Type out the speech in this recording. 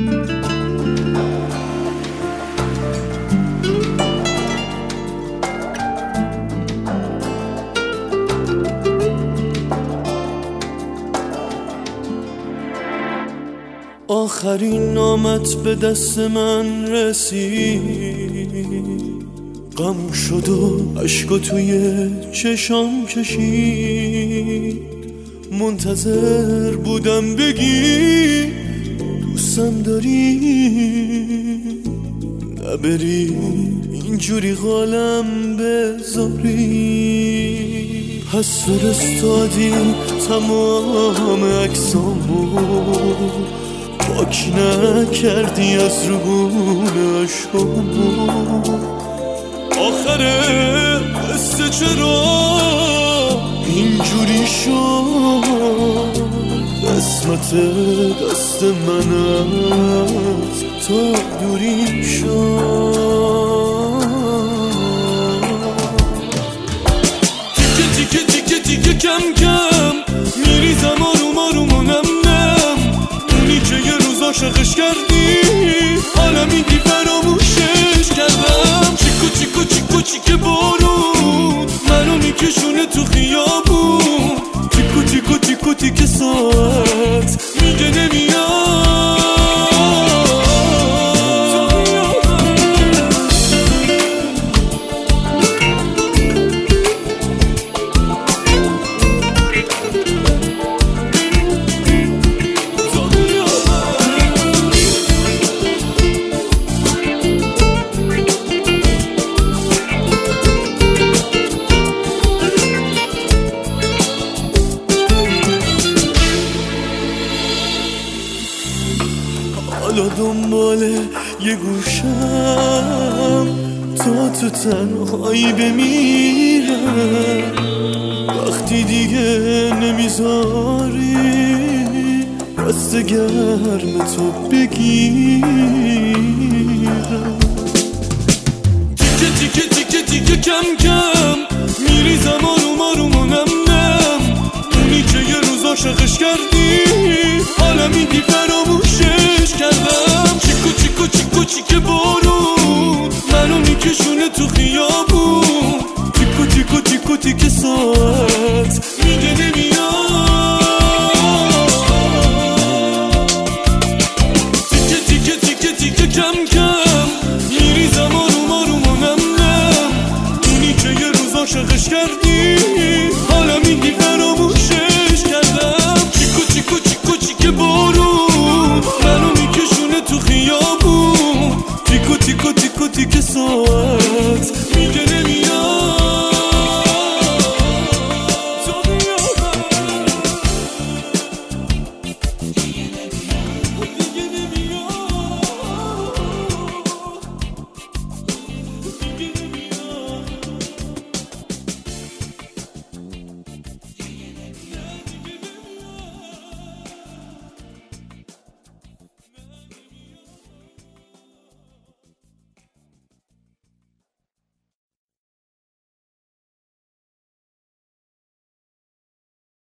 آخرین نامت به دست من رسید، غم شد و عشقو توی چشام کشید. منتظر بودم بگی دوستم داری، نبری اینجوری قالم بذاری. پس فرستادی تمام عکسامو، پاک نکردی از روبون عشقامو. آخره قصه چرا اینجوری شد؟ قسمت دست من از تو دوری شد. تیکه تیکه تیکه تیکه کم کم میریزم آروم آروم و نم نم. اونی که یه روز عاشقش کردی حالا میگی فراموشش کردم. چیکو چیکو چیکو چیکه بارون منو میکشونه تو خیابون. تیکو تیکو تیکو تیکه ساعت میگه نمیاد. حالا دنبال یه گوشم تو تنهایی بمیرم. وقتی دیگه نمیذاری دست گرم تو بگیرم. تیکه تیکه تیکه تیکه کم کم میریزم آروم آروم و نم نم. اونی که یه روز عاشقش کردی حالا میگی فراموشش کردم. چیکو چیکو چیکو چیکه بارون منو میکشونه تو خیابون. تیکو تیکو تیکو تیکه ساعت میگه نمیاد. تیکه تیکه تیکه تیکه کم کم